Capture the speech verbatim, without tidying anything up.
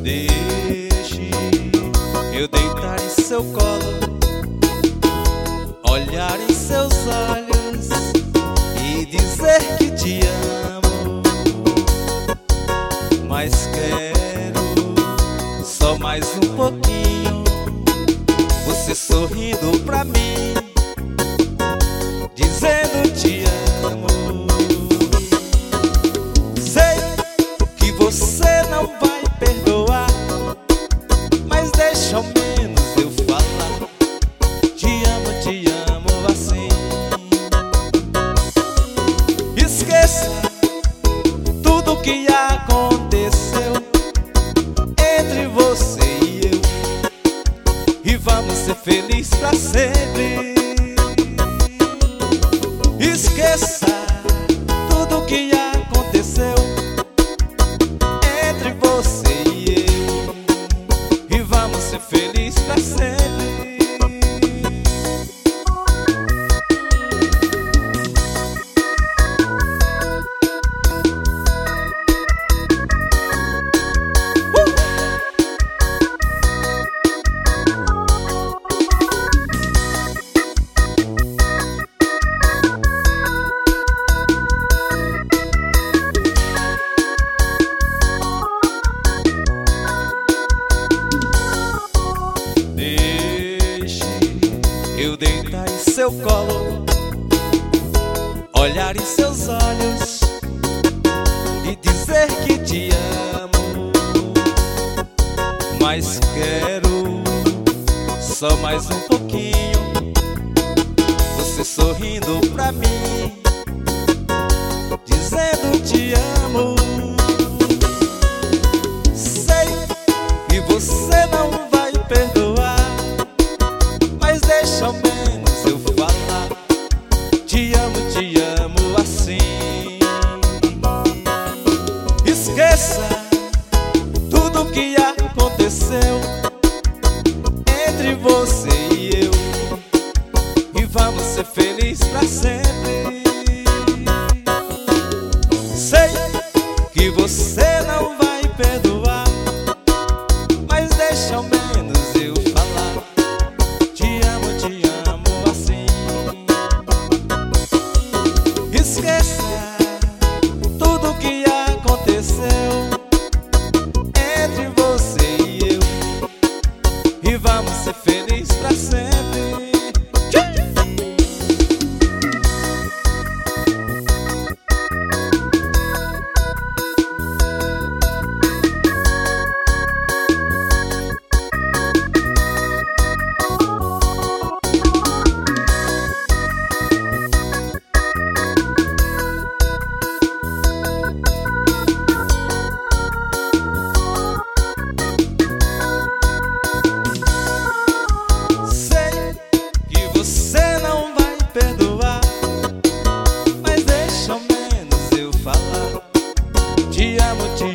Deixe eu deitar em seu colo, olhar em seus olhos e dizer que te amo. Mas quero só mais um pouquinho, você sorrindo pra mim, dizendo te amo. Sei que você não vai perdoar, mas deixa ao menos eu falar. Te amo, te amo assim. Esqueça tudo que aconteceu entre você e eu, e vamos ser felizes pra sempre. Esqueça tudo que aconteceu entre você e eu, e vamos ser felizes pra sempre. Eu deitar em seu colo, olhar em seus olhos e dizer que te amo. Mas quero só mais um pouquinho, você sorrindo pra mim, dizendo te amo. Sei que você não vai perdoar, mas deixa ao menos eu falar. Te amo, te amo assim. Esqueça tudo que aconteceu entre você e eu, e vamos ser felizes pra sempre. Sei que você não vai perdoar, mas deixa ao menos eu falar. Te amo, te amo assim. Esqueça tudo que aconteceu entre você e eu, e vamos ser felizes pra sempre. Você não vai perdoar, mas deixa ao menos eu falar. Te amo, te